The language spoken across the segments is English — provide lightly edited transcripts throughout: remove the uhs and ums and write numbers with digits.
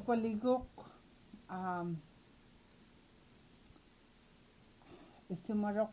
upaligok isumarok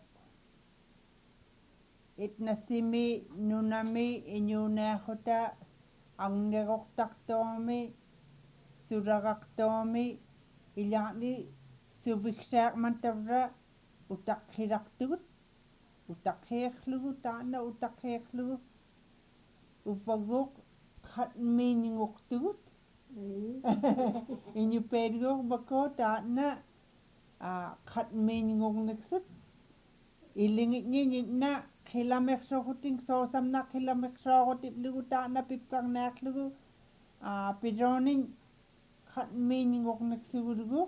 itnasimi nunami inyuneahuta angneroktartomi suragaqtomi ilani suviksaaqmantavra utaqhilartugut utaqhiarlugu taana utaqhiarlugu upagok qhatmiininguqtugut inyupeedugo bako taana qhatmiininguqniksut ilingitningitna qilamersoquting soosamna qilamersoorutiplugu taana pipkarnaarlugu pironin qhatmiininguqniksugulugu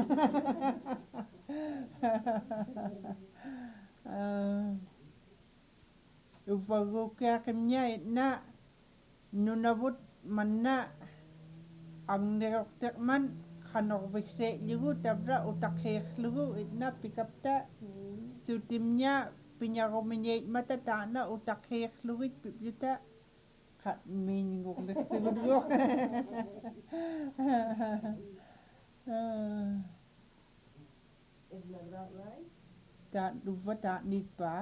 upagukkaaqimña itna nunavut manna angnerorteqman qanorvikse'lugu tavra utaqhiirlugu itna pikapta sutimña piñarumiñeitmata taana utaqhiirlugit pipluta qhatmiininguqniksugulugu Isn't that about right? taat duva taat nitpa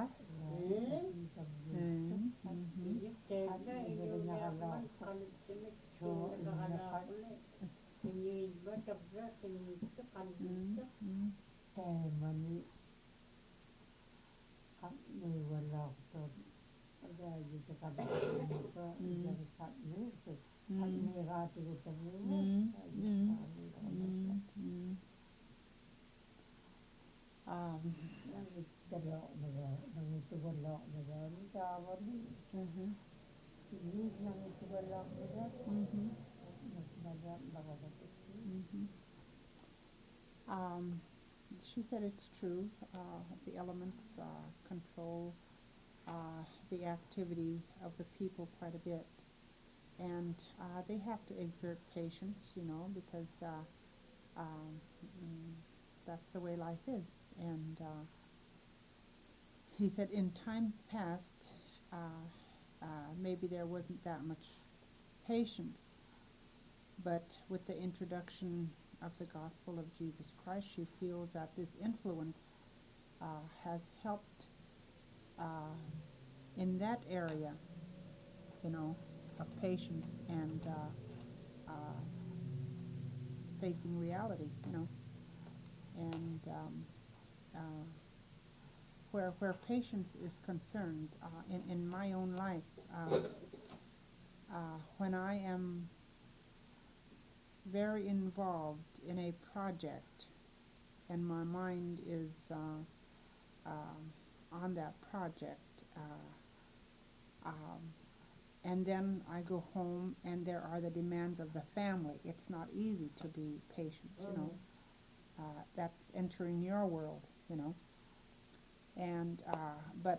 She said it's true. The elements control the activity of the people quite a bit, and they have to exert patience, because that's the way life is. And he said in times past, maybe there wasn't that much patience, but with the introduction of the gospel of Jesus Christ, she feels that this influence has helped in that area, of patience and facing reality, and where patience is concerned, in my own life, when I am very involved in a project and my mind is on that project, and then I go home and there are the demands of the family. It's not easy to be patient, that's entering your world, and but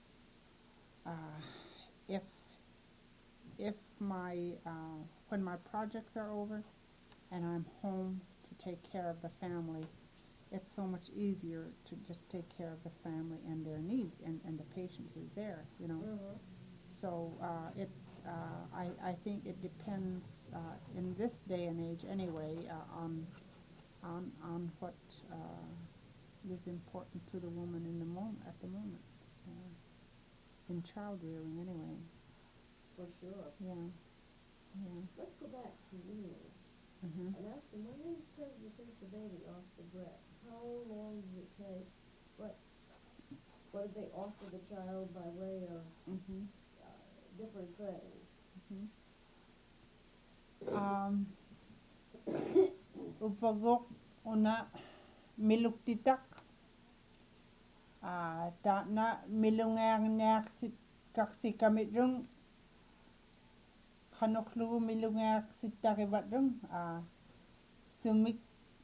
if my when my projects are over and I'm home to take care of the family, it's so much easier to just take care of the family and their needs, and the patience is there, So I think it depends in this day and age anyway on what is important to the woman at the moment, in child rearing anyway. For sure. Yeah. Let's go back to you and ask him, when it is time to take the baby off the breast, how long does it take? What did they offer the child by way of different things? Upagok una miluktitak ta na milungang kaksi kamitrung kanoklu milungak sitakibatrung sumik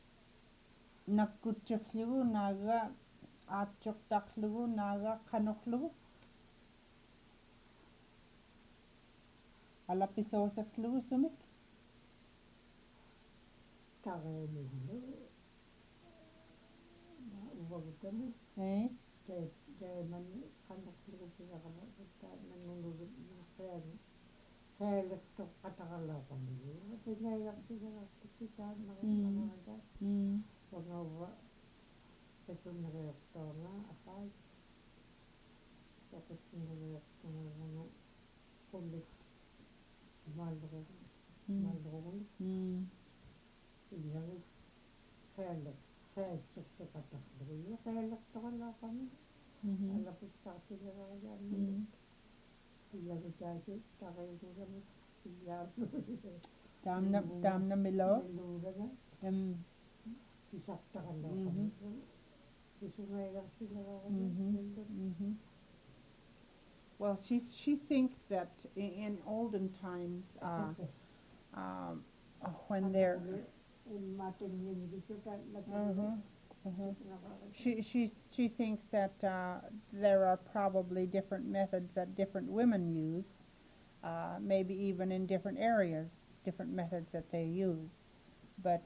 nakutchaklu naga atchoktaklu naga kanoklu alapisosaklu sumik Säilyttö katakalaapamilla. Pinäjä pitävästi pitää Mm. nakata. Mm. On ollut se tunnereuttoona apai. Sopit tunnereuttoona kullit malruun. Malruun. Mm. Ja nyt säilyttö katakalaapamilla. Säilyttö katakalaapamilla. Mhm. Alla pitää sillä rajaa. Mm. Ja mitäkin tarjolla, ja Damna Milo. luulena sisattavan Mhm. sisureilla sillä Mhm. Mhm. Well, she thinks that in olden times, when they're she thinks that there are probably different methods that different women use, maybe even in different areas, different methods that they use. But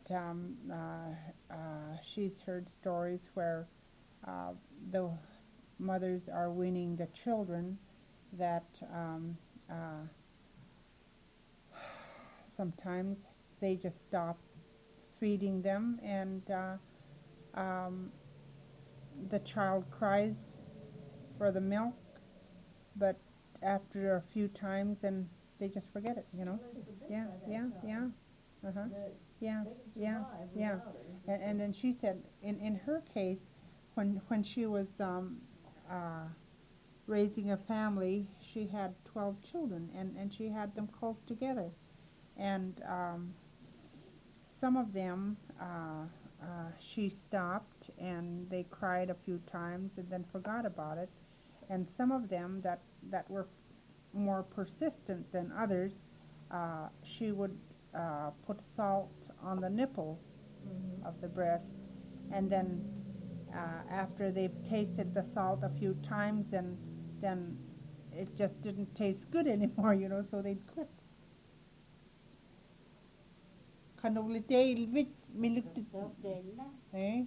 she's heard stories where the mothers are weaning the children that sometimes they just stop feeding them, and the child cries for the milk, but after a few times, and they just forget it, you know. Yeah, yeah, yeah. Uh-huh. Yeah, yeah, yeah. And then she said, in her case, when she was raising a family, she had 12 children, and she had them close together, and some of them she stopped and they cried a few times and then forgot about it, and some of them that were more persistent than others, she would put salt on the nipple of the breast, and then after they've tasted the salt a few times, and then it just didn't taste good anymore, you know, so they'd quit. Kanolite vit milukti eh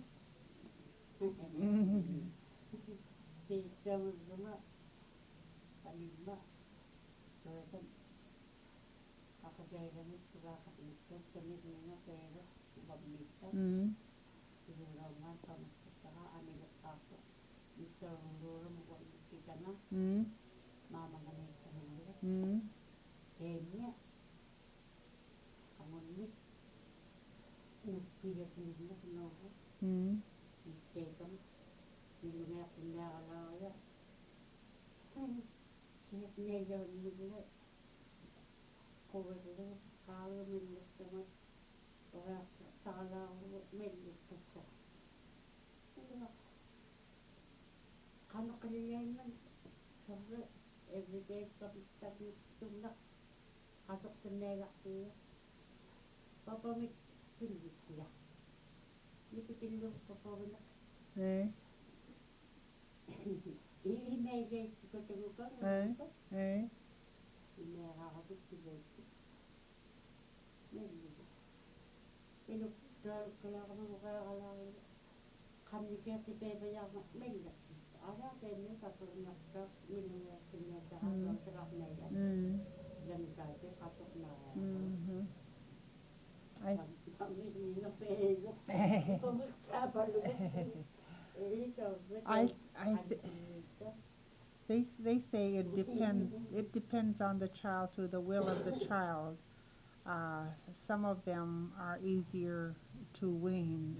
They say it depends. It depends on the child, to the will of the child. Some of them are easier to wean.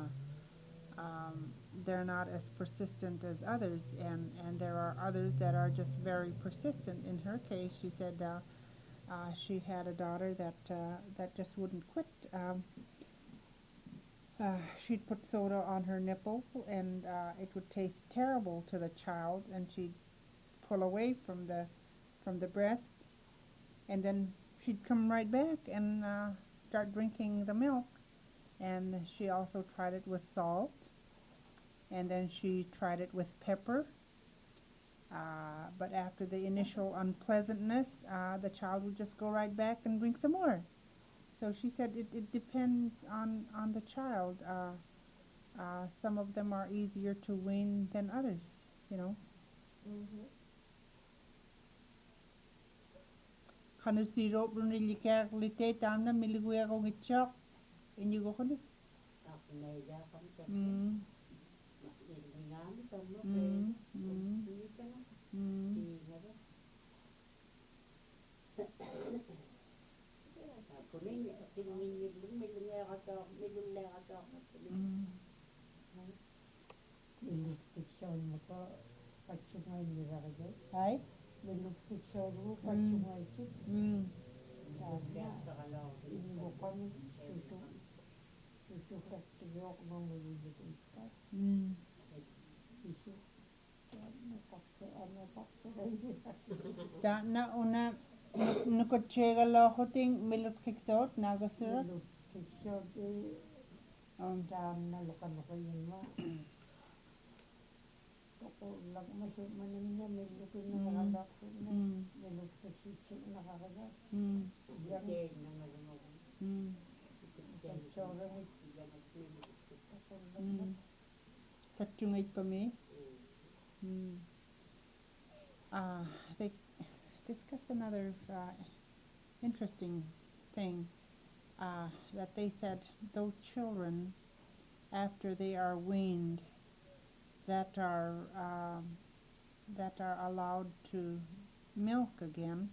They're not as persistent as others, and there are others that are just very persistent. In her case, she said she had a daughter that just wouldn't quit. She'd put soda on her nipple, and it would taste terrible to the child, and she'd pull away from the breast, and then she'd come right back and start drinking the milk. And she also tried it with salt, and then she tried it with pepper. But after the initial unpleasantness, the child would just go right back and drink some more. So she said it depends on the child. Some of them are easier to wean than others, you know. Kanusiro Bruniliker Lite Tamna Miliguero Gichok in you go on it. Mm. Mm. Mm. Illustriksjon mo patsungay nilagay. Ay? Illustriksjon mo patsungay ito. Inigo kami susuklat tuyok ng malilitin ka. Isu. Ano paksa Da na una nukotchega lohoting milutkiktot nagasura. Illustriksjon daan na lukan ako yun mo. Ako lang masuk manimnya melukin na nakagap na melukin na nakagap. Yang Katungay pa me. They discuss another interesting thing that they said those children after they are weaned that are allowed to milk again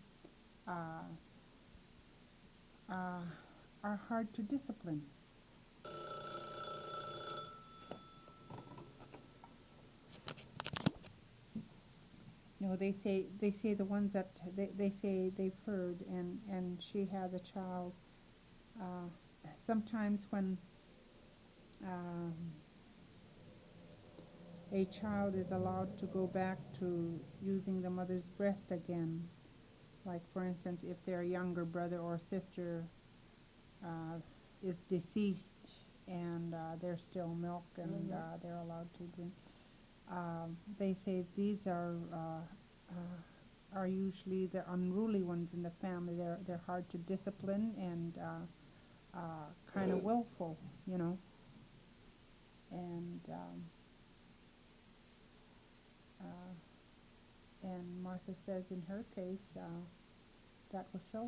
are hard to discipline. No, they say the ones that they say they've heard, and she has a child. Sometimes when a child is allowed to go back to using the mother's breast again, like for instance, if their younger brother or sister is deceased and there's still milk and they're allowed to drink. They say these are usually the unruly ones in the family. They're hard to discipline and kind of willful, you know. And Martha says in her case that was so.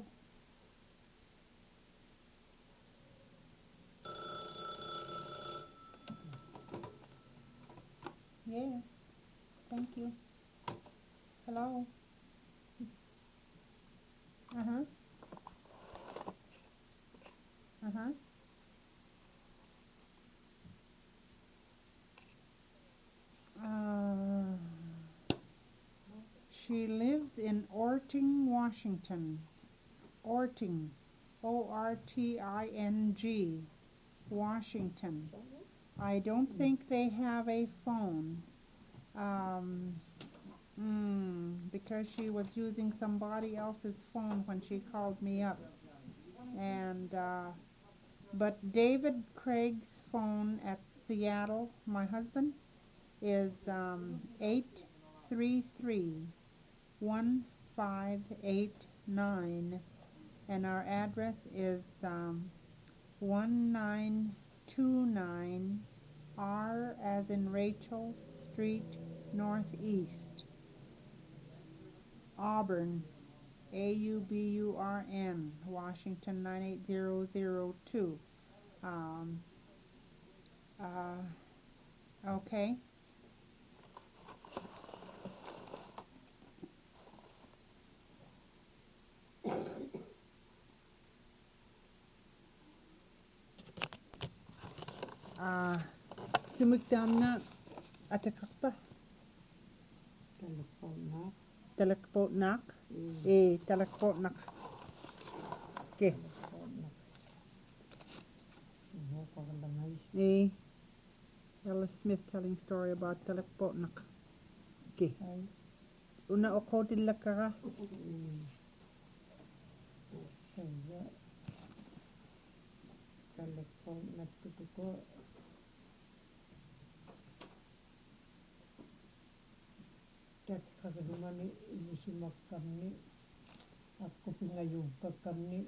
Yes, thank you. Hello. Uh-huh. Uh-huh. She lives in Orting, Washington. Orting. O-R-T-I-N-G. Washington. I don't think they have a phone. Because she was using somebody else's phone when she called me up. And but David Craig's phone at Seattle, my husband, is 833-1589, and our address is 1929 R as in Rachel Street Northeast, Auburn, A-U-B-U-R-N, Washington 98002. Okay. Sumigdam na atakak pa. Talakpo nak. Talakpo nak. Okay. Ella Smith telling story about talakpo nak. Okay. Una oko dilakara. Talakpo nak tutuko. Tat kagadumani inisimak kami aku pingayuga kami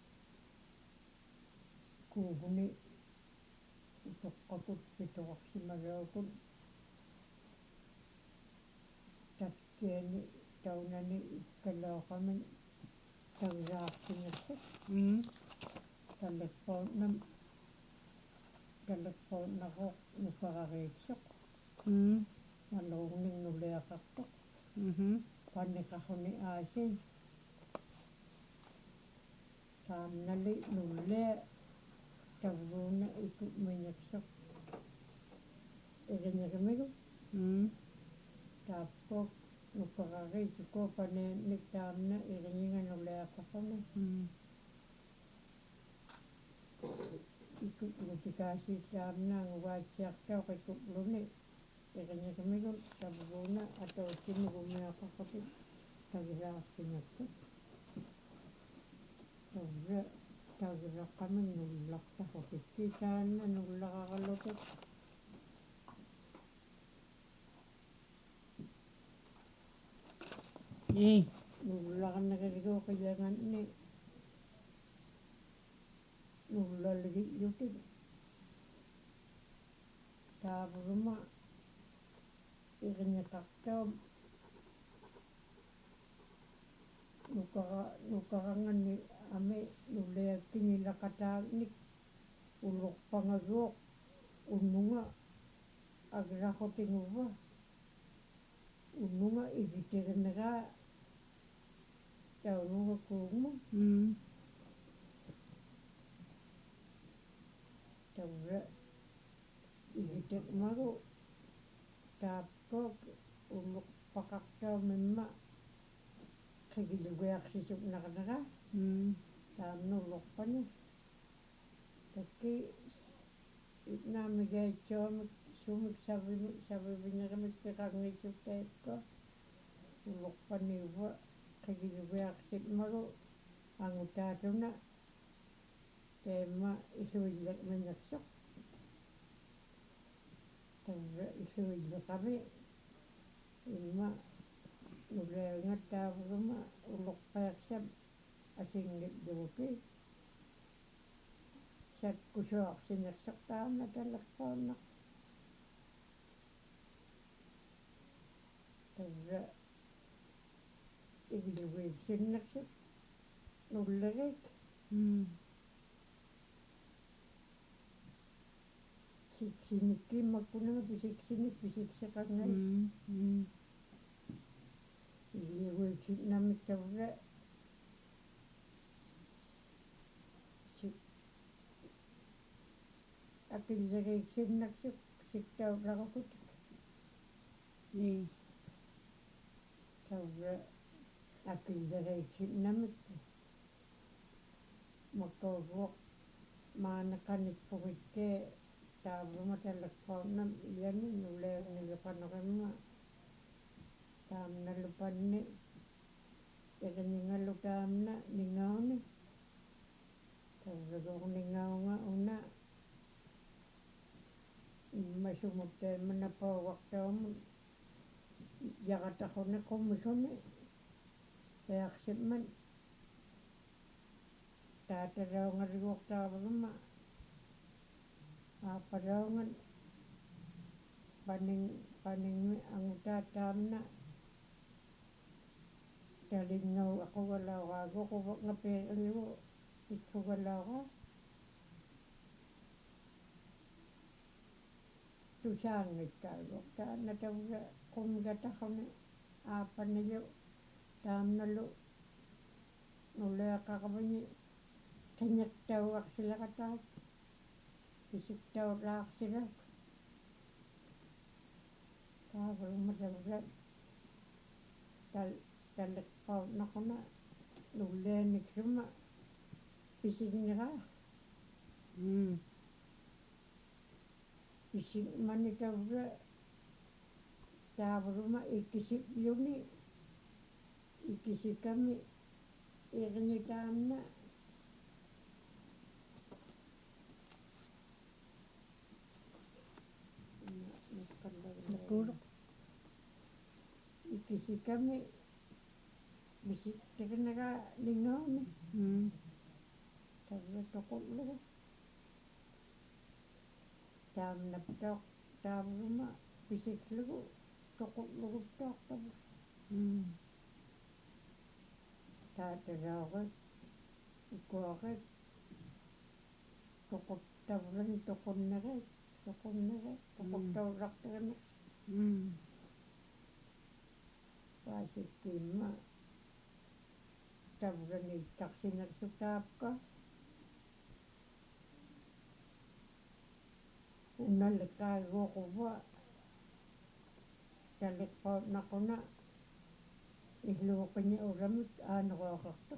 kuhuni untuk koput pitawak si magawakun tat kini taunani kalau kami tagisaartingersit talleqpaunnaroq nukarariitsoq maluugninnuliaqartoq panniqarruni aasin taamnali nullia tavuuna ikut mingersoq iringerimigu taappoq nukarariitukuapaniannik taamna iringinganuliaqarruni ikutnutikaasiittaamnaanguvaatsiartauq ikutluni iringerimigun tavuuna ataussimugumiaqarrupit tagisaartingersit tavva tagisaqqamik nullartarrupikki taanna nullaqaralutut nullaqarneriguuqiyanganni nullaligi'yutik taavuruma iriñeqartaum nukaranganni ami nulliakkingilaqataagnik ulluqpangaguuq unnunga agiraqutiŋuva unnunga igitirineraa taununga kuugma tavva igiteqmagu taappook ulluqpaqartaumimma qigilugiarsisuk naqanera taamnulluqpani takki itnaamigaitsuamik sumik savivinerimik piqarniissuktaikko ulluqpaniuva qigilugiarsitmagu angutaatuna taimma isuilleqmingersoq tavva isuilleqami imma nuliaangattaavuruma ulluqqiarsam asingitluguki sakkusuarsinersoq taamna tallerpaannaq tavva igilugiiksinnersut nullegik siksinikkiimmakkunanga pisiksinik pisikseqangai igilugiiksinnamik tavva akilleriiksinnarsuk siktaullarukutik tavva akilleriiksinnamik makkauguaq maaneqanikpugikkee taavuruma tallerpaunnam iani nuliagniliqanerimma taamnalupanni iriningallu taamna ningauni tavvaguurningaunga una immasumuk taimmanapauaqtaumun yaqataquni qummisuni taaqsimman taataraungariguuqtaavuruma aapalaungan paningmi angutaat taamna talinnau aqugalauraaguq ngapiiqiligu ikkugalauraa tusaangikkaaguq taanna tavva qummigatarruni aappanilu taamnalu nuliaqaqaviñi qiñiqtauarsilaqataak pisiktaullaarsilak taavuruma tavva talleqpaunnaquna nullianiksuma pisigniraa pisigmani tavva taavuruma ikkisipluni ikkisikami iriñitaamna ikkisikami pisikteqneraa ningauni tavva toqullugu taamnaptauq taavuruma pisiklugu toqulluguttaaq tavva taatarauqik Kuaret, tokottavran tokonnaret, tokottavraktarannet. Paasittiimma tavrani tarsinersutaapka. Unnallekaaguoquva talleqpautnaquna illuuqini uramut aaneruaqartuq.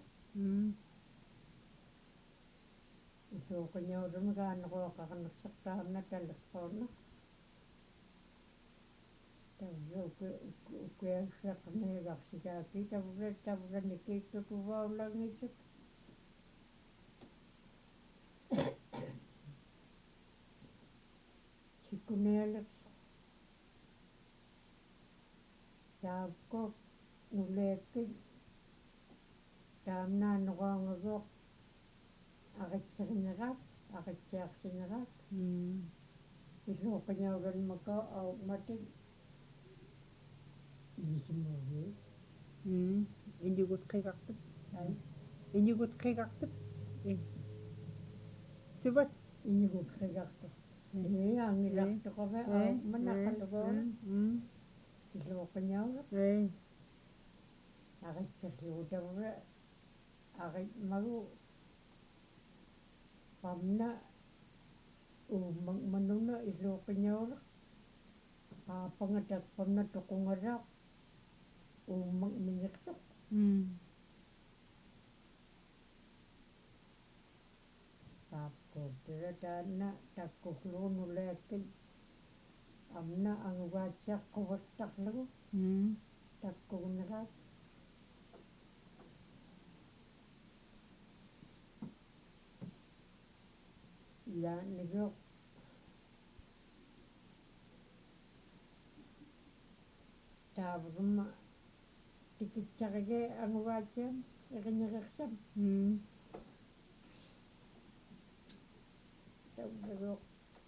Illuuqini uramut aaneruaqarnersertaarna talleqpautnaq. Tavluuku ukuassaqneegarsigaaki tavrani kiittutuvaulangitsut. Sikkunealers taapkok nuleekkin taamnaaneruangaguoq aqitserinerat aqitsiarsinerat illuuqiniuranmaka aumatik isimugi Injukut qiqartut. ai Injukut qiqartut. Tibat. injukut qiqartuq angilaqtoqava aummanaqalugoora illuuqiniaura aqitserluutavra aqitmagu qamna uummanuna illuuqiniaura aapangatak qamna toqungaraaq uummiñiqsuq taapkuuttira taanna takkuqluunuleakkin amna anguvaatsiaqquvastarlugu takkuuneraat yaaniguoq taavrumma tikitsarige anguvaatsiam iqineriqsam tavruq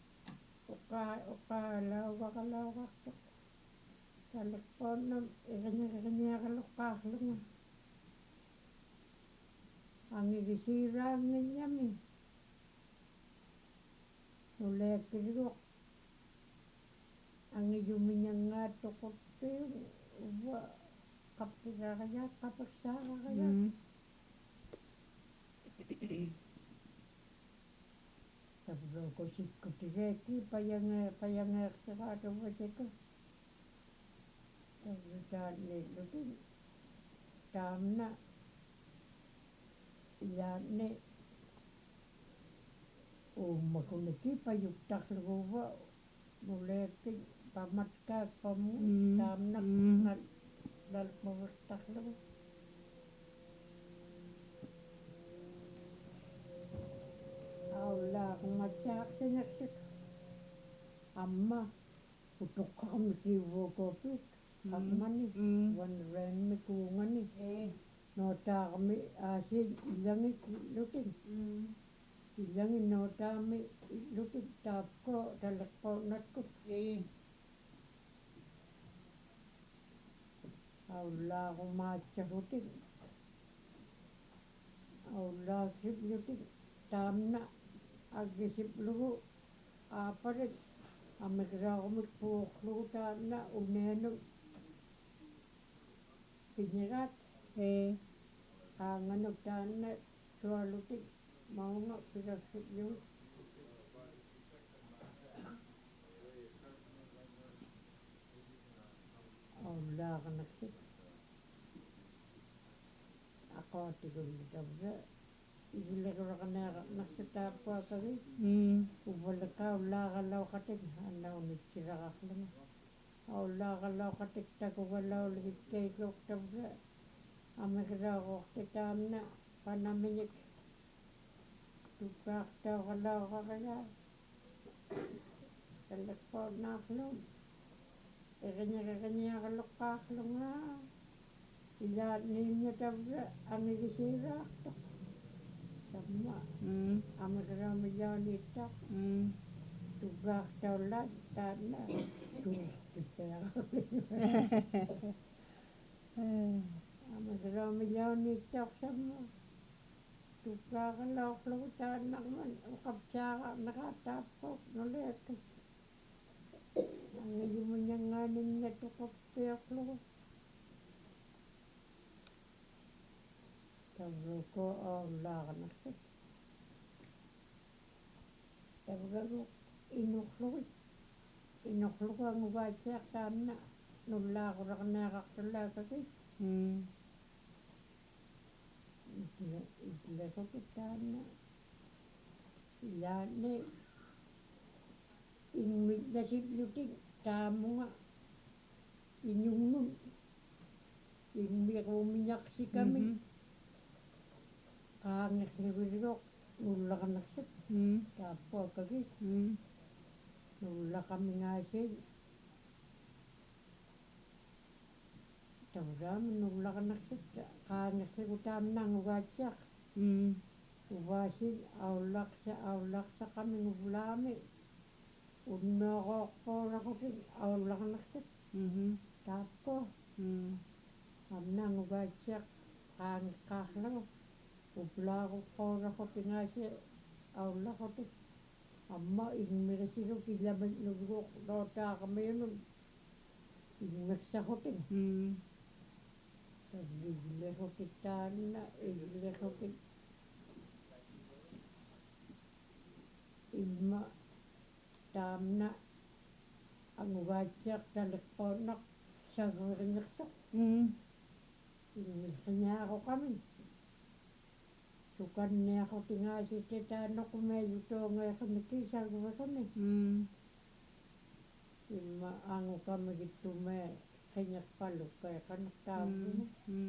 uqaalauvaralauqartuq talleqpaannam iqineriqiniaqaluqqaarlunga angigisiiraangiññami nuleakkiliguq angiyumiñangaattoquttiun uva qappiraariaat qapassaarariaat tavruuku sikkutigeekki payangeerseraatuvatiku tavlutaanniillutin taamna yaanni uummakuniki payuktarluguuva nuleakkin pamatkaakpamu taamna nalpavustarlugu aullaarumatsaarsinersut amma utoqqarmikiuvuukuupik ammani wanraanmi kuungani nootaarmi aasiin illangik lutin illangin nootaarmi lutin taapko talleqpautnatkut aullaarumaatsarutin aullaaksiplutin taamna aggisiplugu aaparit amikiraarumik puuqlugu taanna uneanu piñiraat aanganuk taanna sualutik maunga piraksiplugut aullaaqanaksik aqaatikullu igilleruraqaneaqarnarsutaappuakagi uvalekaullaaqalauqatik annaunitsiraqarlunga aullaaqalauqatik takugalauligikkeikuuqtavra amikiraaruortitaamna panamiñik tukkaartauqalauqarigaa talleqpautnaarluun iqineriqiniaqaluqqaarlunga ilaatniimñatavra angigisiiraartoq samma amikiraamillaaniittaq tukkaartaullaat taanna amikiraamillaaniittaq samma Tukkaaqalaorlugutaan naqman uqapsaaqa naqaataappoq nuliakka angiyumunyanngaaninna tuqappiorlugu tavruko oorlaaqanaqsut tavragu inuqlugu anguvaatiaqtaanna nullaaquraqneaqartulaakaki itlekukitaanna ilaanni ingmitnasiplutik taamunga inungnun ingmiquumiñaqsikami qaangerniruisoq nullaqanaqsut taappuakaki nullaqamingaasai tavraami nullaqanaqsut qaangersigu taamnaanguvaatiaq uvaasin aullaqsaqaminguvlaami unnoqooqpoolaqutin aullaqanaqsut taapko amnaanguvaatiaq qaangeqqaarlagu uplaaquqqoolaqutingaasi aullaqutut amma ingmirisiluk ilamitnuguq lootaaqamiunun ingmersaqutin tavliglekukitaanna iglekukit imma taamna anguvaatiaq taleqqoonnaq sageringersoq ingmilqiniaaqoqamin sukanniaqotingaasitte taannoqumeejutoongeeqimiki sagurekami imma angukamigittumee qingerpalukkeeqanertaavuna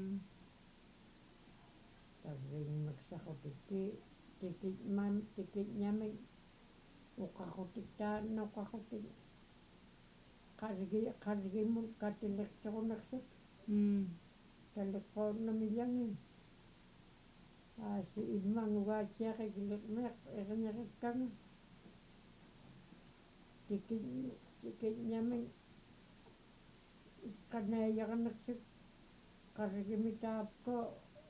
tavringmersaqotikki tikitñamik uqaqutittaannoqaqutin qargimut katilertorunersut taleqqoonnamillangi aasi immanguvaatiaqigilermeeq eriñerikkanga tikitñamik ikkaneeyaqanersut qargimitaapko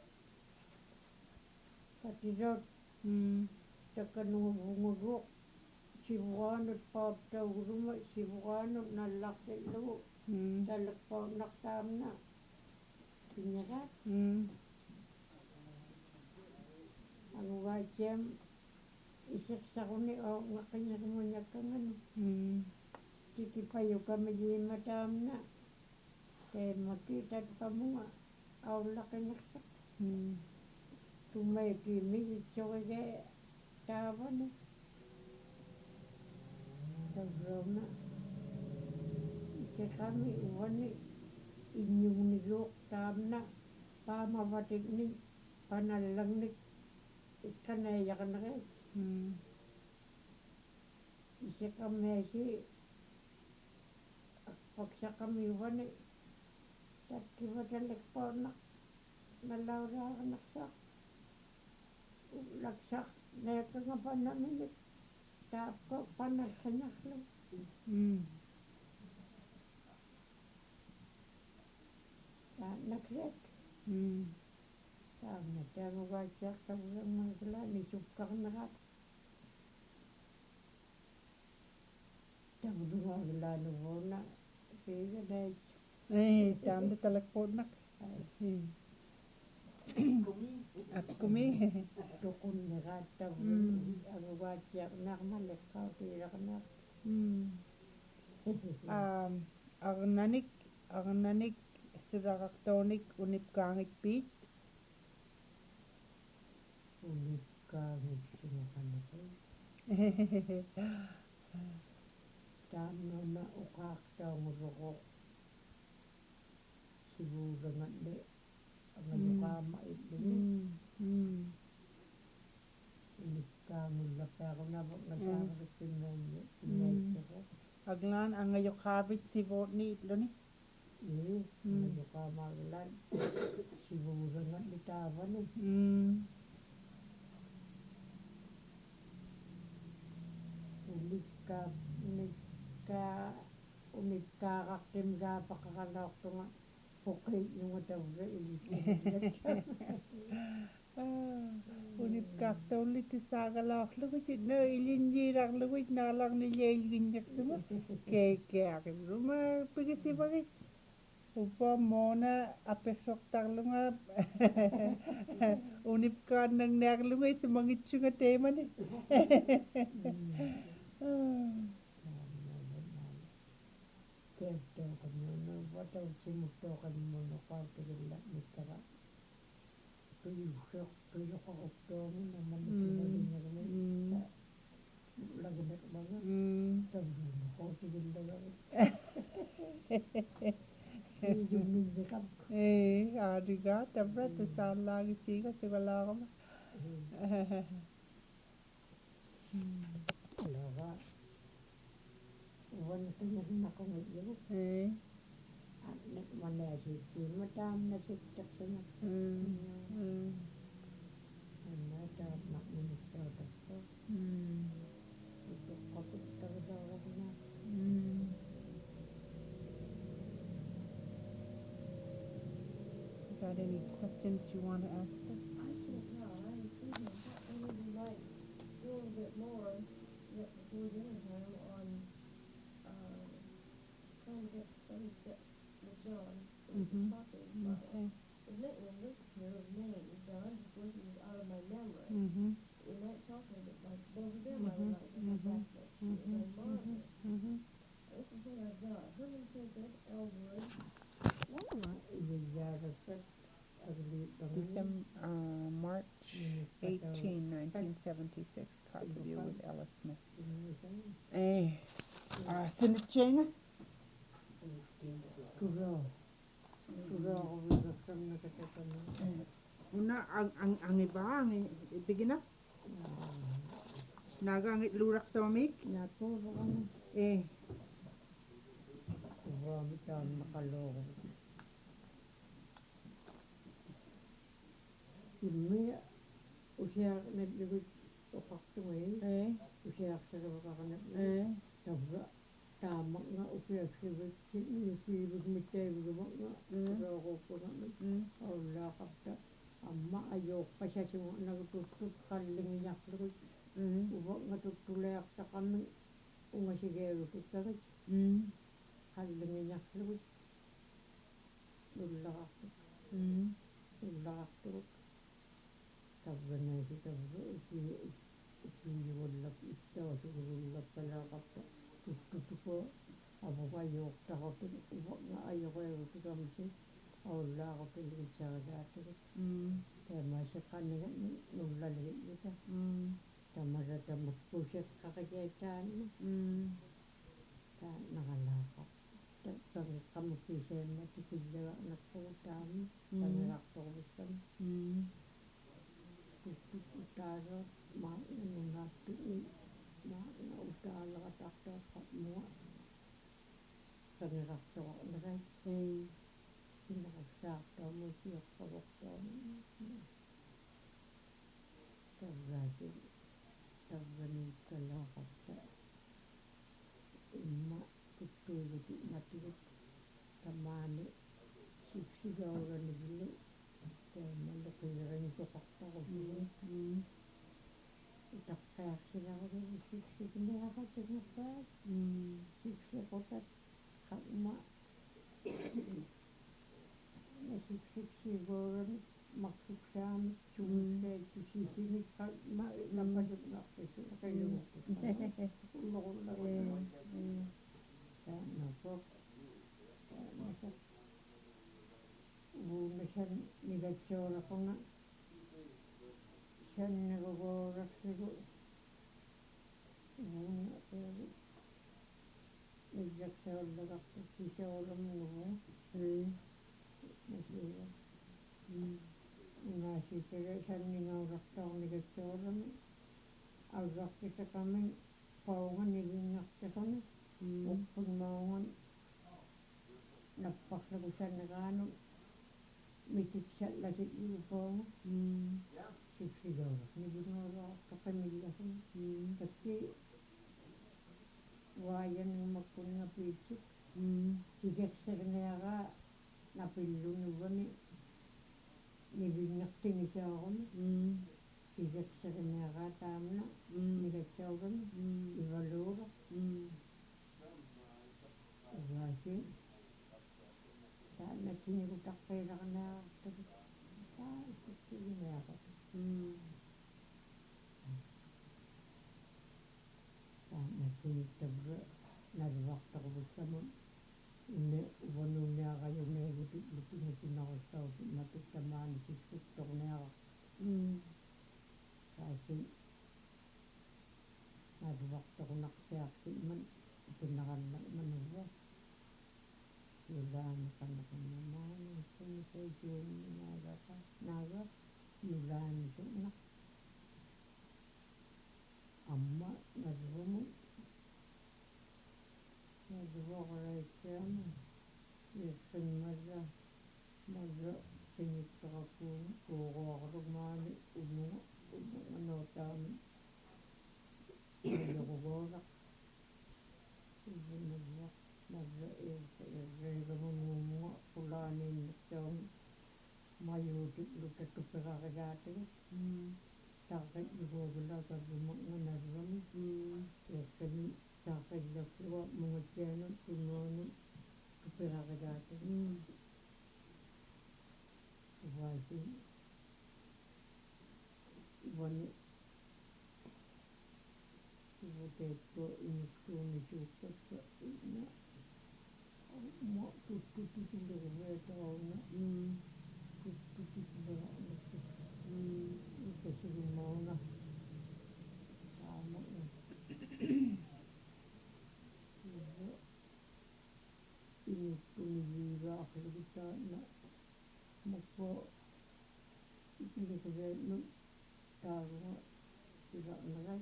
katiloot takkanunguvunguruuq sivuaanut qaaptauguluma sivuaanut nallartillugu taleqqoonnartaamna kiñaraat anguvaatiam isiqsaquni oongaqqingerumunyakkanganu tikipayukamiliimmataamna teemmakki tatpamunga aullaqinersaq tummaikimigitsorige taavani tavruna iteqami uvani innyugniluuq taamna paamavatiknik panallangnik ikkaneeyaqanereet iseqammiasi aqpaksaqami uvani takkivataleqqoonnaq nalauraaqanersaq laksaq neeqangapannaminik taapko panallqinarlu taannakleek taamna taanguvaatiaq tavurangmangulaani sukkarneraat tavurungaagilaanuvuna piiganaat taamna talakpoonnak akkumi tuqunneraat tavurung aguvaatiaq naarmaleqqautiilaqnaaq arnanik siraqartoonik unipkaangikpiit ulipkaangitsinaqanaqi taamnuna uqaaqtaungulluqoq sivuuranganni angayuqaama illuni ulipkaangullapeaqunavaq nataaqarikkinnainni innaittoqo aglaan angayuqaavit sivuutni itluni angayuqaamaagilan sivuuranganni taavani unikkaaqartim saapaqaqalaortunga puqiinnunga tavra ilikkiillattam Kartollit saagalaarlugut no ilinjiilarlugut naalarnileilginnertuma keakiaruma pigisivagi upa moona apersortarlunga unipkaannangnaarlunga itumangitsunga teemani Kertoqannuuna vatausimuttoqanmuunu qaartigilla mittara tuyuqoruqtuumun ammanukilalinnermi laginermaga tavluunu qootigillagari jumminnikam aadiga tabrata saalaagisiiga sugalaarama alaga vanqinernaqumillagu Manaasiittiimma taamnasittarsana annaataarnaqministraataqqa usuqqaputtarilaaravuna Got any questions you want to ask her? I think not. I was thinking maybe we might do a little bit more yet before dinner time on trying to get something set with John so we can talk to him about it. Okay. There's making a list here of names that I'm just working it out of my memory. We might talk a little bit like both of them I would like to have back next year. They're marvelous. This is what I've got. Herman Tippett, Elwood. March 18, 1976, interview with Ella Smith. Sinitjenga? Una ang iba ang ibigina? Naga ang itlurak tomik? Immi usiaqnallugut uqartugui usiaqsaluqaqanat tavra taamaqna usiaqsivit nusiivut mittaivigumaqna rooquqqunamit aullaaqarta amma ajuuqqasasugunagututtut qallingiñarlugut uvaqnga tuttuleaqtaqammi ungasigeegututtagit qallingiñarlugut nullaqartut ullaqartugut tavvanaisi tavru ukiullap ittaasugurullappalaaqarta tuttutuko avuqajuuqtaqutut uvaqnga ajoqeegutukamsi aullaaqutulugitsaagasaattugut taamaasiqqannigat nullaligitlita tamasatamakkuusiqqaqajaitaanna taannaqalaaqa taqqamukkiisaanna tikillagaqnaqquguttaami tangiqartoquvissam tuttuttaaro maaqna nungaattu'i maaqna utaallaqataqtaaqqa tangiqartoqaqnarai innaqussaartaamusiaqqavoqtaami tavraati tavvaniikkalaaqarta imma tuttuiguti matigut tamaani siksigauranigilu taammaluqiiranisuqartarusigu utaqqaarsilarugu siksigniaqatinerpaat siksiqutat qaqma nasiksiksiiguuranit maqsuksaamit sugussaaittusiisimit qaqma nappasutnartissu qilluquttarulluqullarugu taannapoq taannasak uunasan nigatsuunaqunga sannaguguurarsigu uunaqeeru nillaqsaullaqartu sisaulamnugu nasiiga unaasiitaga sanningaurartaornigatsuulami aurrartitaqamin paungan nilingartiqami uqqunmaungan napparlugu sanneqaanu mitiksallasit yuupaunga siksigauraq nilinguuraaqtaqamillasum takki waayanngummakkunnapiitsuk sikerserniaraa napillunuvani nilingertingisaarum sikerser na amma nadrumu nadruqaraitsaama iqqimmalla malla singittaqakuun kuuruaqarumaani unuqanuutaami iluqugooraq ivinalla malla irriigamunuumuga qulaaniinnertaun mayuutiqlutattupiqarigaatiga taqqitluguugilakarrumaqnganarrami iqqim taqqillakluga mungatsianun tunnuanun tupiqarigaatiga uvaasi uvani uvuteettua iniksuunisuukkassa ina ma tuttutituleruveetauna tuttutituleraqnakku ikasigimauna saamaqna uva iniktumiviigaaqlugutaana makko ikiliqveetnut taaruga ilaqnagai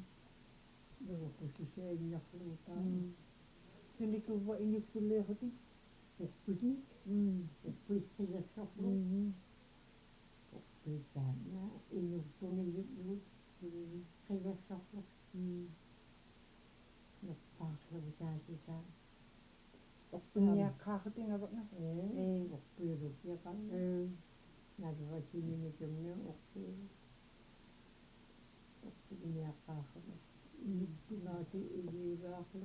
lugukusiseeññarlugutaana Tinikuva iniksuleeruti. uqpisik uqpisqigassorlu uqpiitaanna inuktuniyutlut qigassorlu nuppaarlugutaasitaa Oppiniaqqaarutingavaqna. uqpiilukiaqan naluvasiminitungna uqpiniaqqaarlu inuktunaati iviigaarlu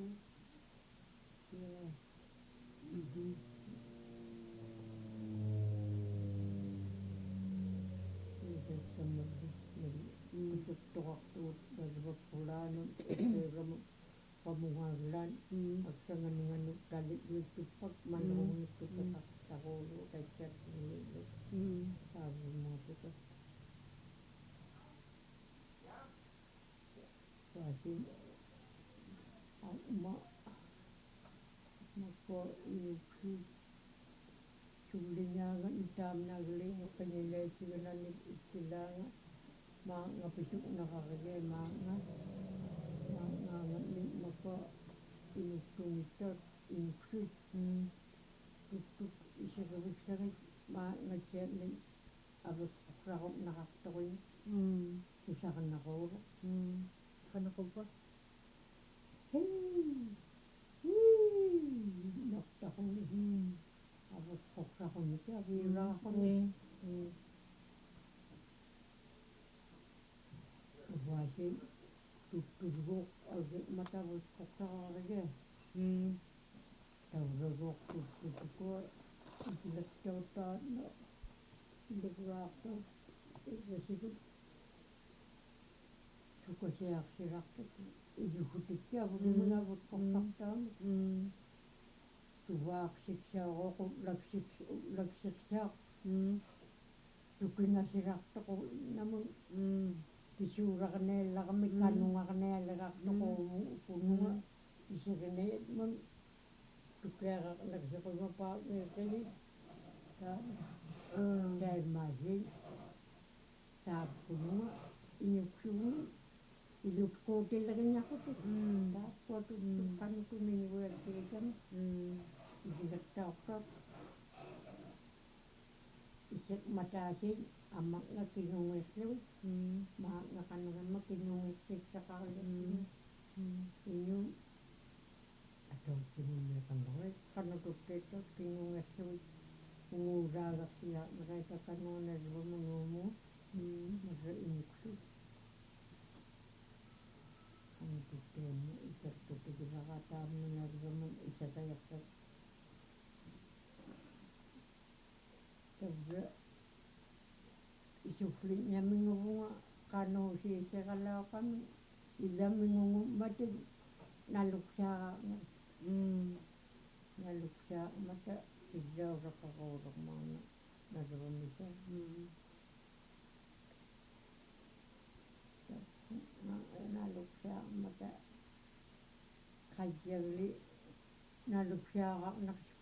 Kusuttoqartugut naluvakqulaanun eqqiigamut qamungaaglaan aksanganinganut tali'luittuppak manruunniktupeqartaruulu kaitsartungillu taavummaatuka waasin amma makko iuksuut sulliñaaga nitaamnaagaliinga qanilaisigananit ittilaanga maaqngapisuqnaqarigee maaqngaanganni makko inuksuungittat inuksuut tuttut isagaviksarit maaqngatsiatni aviqqraruqnaqartoruin kusaqannaquuruq Qanaquva. Naqtaquni aviqqorraqunnika aviiraaquni uvaasi tuttuluguuq mataviqqorraqarige tavraguuq tuttutukua ikilaktauttaatna iluguraaqtut irrasigut sukasiaqsiraqtut ilugutikkiavunungaviqqortartaami tuvaaqsiksaaroqu laksiqsaaq tukingasiraqtoqu namun kisuuraqneellarmi kannungarnealerartoqu upununga iserineetmun tukiaqarnaqsiqumapaaqiiqigi taimmaasi taappununga inyuksugu ilutquutilleriñarrutut taappuatut qanukuminiguertilikami ikilaktauqqat isek mataasiin amaqnga kinungirsluit maaqnaqanugamma kinungissiksaqarluttiga inun atautinunneqannerit qanututteettat kinungirsluit unguuraagersiaaqneqaitakanuunallumanuumu marra inuksut qanututteemma isartutikilaqataamnunalluman isaqayaqsat tavva isufliñaminguvunga qanuusiiseqalaaqami ilamingungummatik naluksaaqarna naluksaaqmata illauraqaruulermaana naluvamisa naluksaaqmata qayyagli naluksaaqarnaqsuk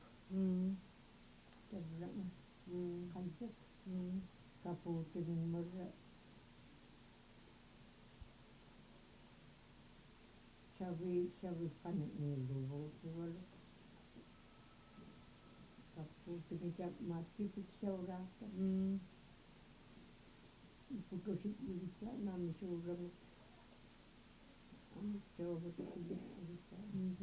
tavlama qansat kapuutinummarra sabi panik ni lubo tuwalo. Kapu tingit mati picsaura. Putusik bisa nami surang. Coba kita bisa.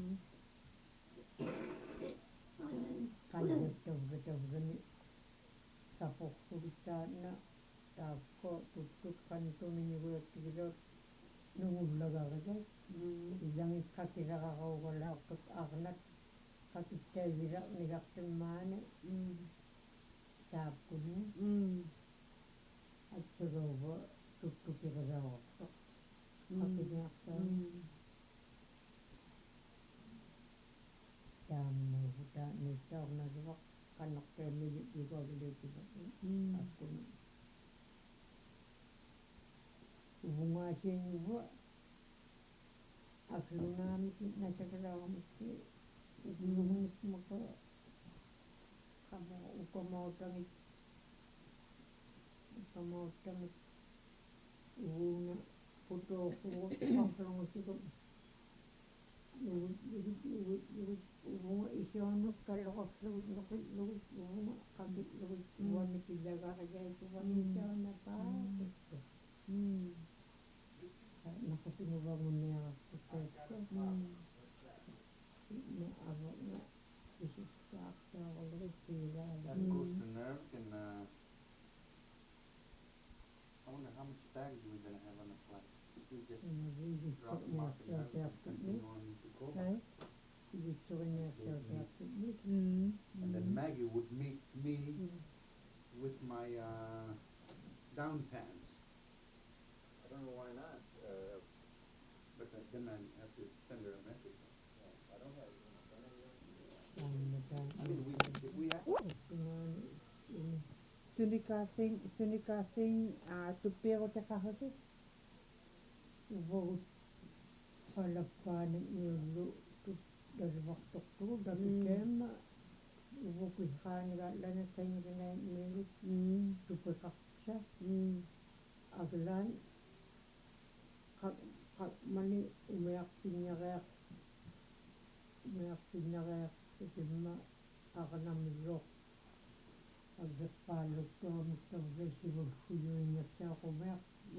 Kalau betul ni sapok kita na tako tutup kanto ni buat kita nunggu laga laga. Yang kakira kau kalau ket agnat kakita virak ni kakten mana. Sapku ni. Acuroba tutup kita jauh. Kakira kau. Kamu sudah nisau nazar kanak kami juga boleh juga. Aku bunga sini buat aku nama nasi kerang mesti bunga maka kamu ukamau tangis bunga foto aku kalau mesti bunga isyano kalau aku bunga kami bunga mesti jaga kerja itu bunga isyano apa? Nakapinubang niya ako ko. Abot na isisak sa wala sila. That goes to nerve and I wonder how much baggage we're going to have on the flight. If we just drop them off in nerve and continue on to go. And then Maggie would meet me with my down pants. I don't know why not. But then I have to send her a message. I don't have. I mean, if we have. Sunika sing tupiro te kahasi. Vote halapan yung dari waktu tu dari tema vote hanya lana sayang dengan milik tu perkasa aglan mani umiyak pinyarak setima akan ambil agak palu tu mesti bersih berfuyunya siapa umiyak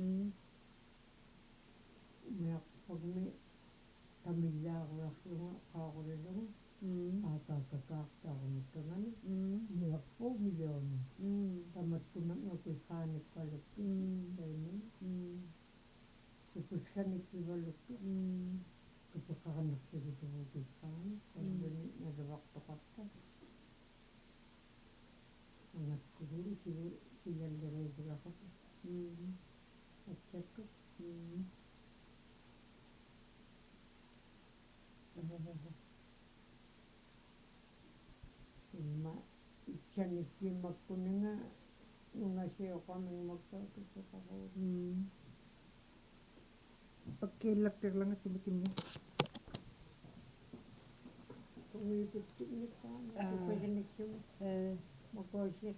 pagmi tamilya ko lang ako rin kakakak ako nito nga umiyak po milyon tamat ko na kanik palut kapag kanik palut kapag kakanak siya dito kanik kapag nagawak to kapta angat ko dito siya liray ako at check ko ma ikan ikan makuninga nunga siya kami magkakita ako Pagkilak lang si Bikim niya. tumipitik ni ka pwede na siya magkakita siya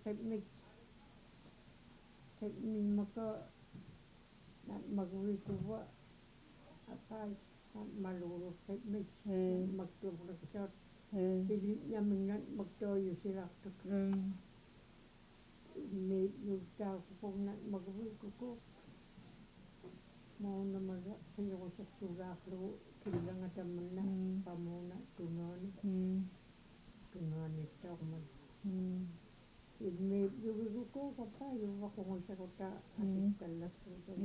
kahit min maka magwikuwa atay malulog kahit may magtulog siya hindi niya mingan magtoyo sila may yung tao ko pong magwiko ko mau naman kayo ko sa suraklo kilang at naman na pamuna tunan ito may yung ko kapay yung ako mo siya ko ta atis kalas ko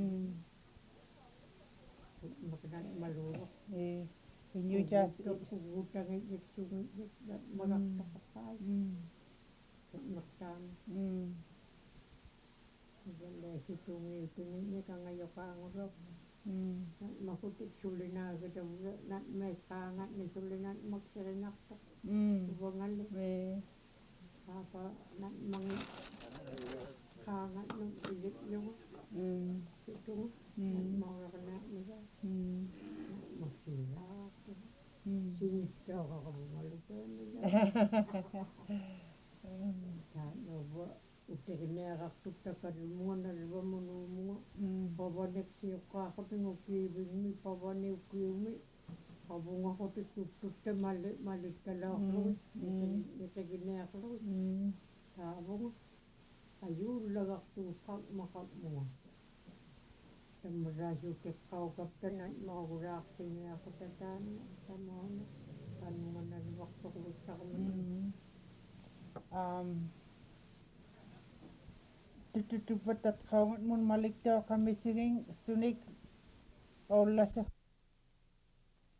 makanan malulok When you just utang it magakta kapay maktan Ganda si tungi niya ka ngayon ka ang urok makutik sulinan kita nat may kangat ni sulinan magsirinak ta ubangal apa nat mang kangat ng ilit yung ito mga kanak nila masilak sinistaw ka malupan nila ano ba utekinera tukta kadulmunga na liba mununga pabanek siya kakapin ukibing mi pabanek ukiyumi Makabunga ko tututute malit kalaklo. Ito ginaklo. Sabong ayun lagak tupak makabunga. Samarasyo kikaw kapten at makagurak siya ako sa tan. Tamon. Tanungan na wakto ko sa kami. Tututupat at kaungat mo maliktaw kami sunig. O lasa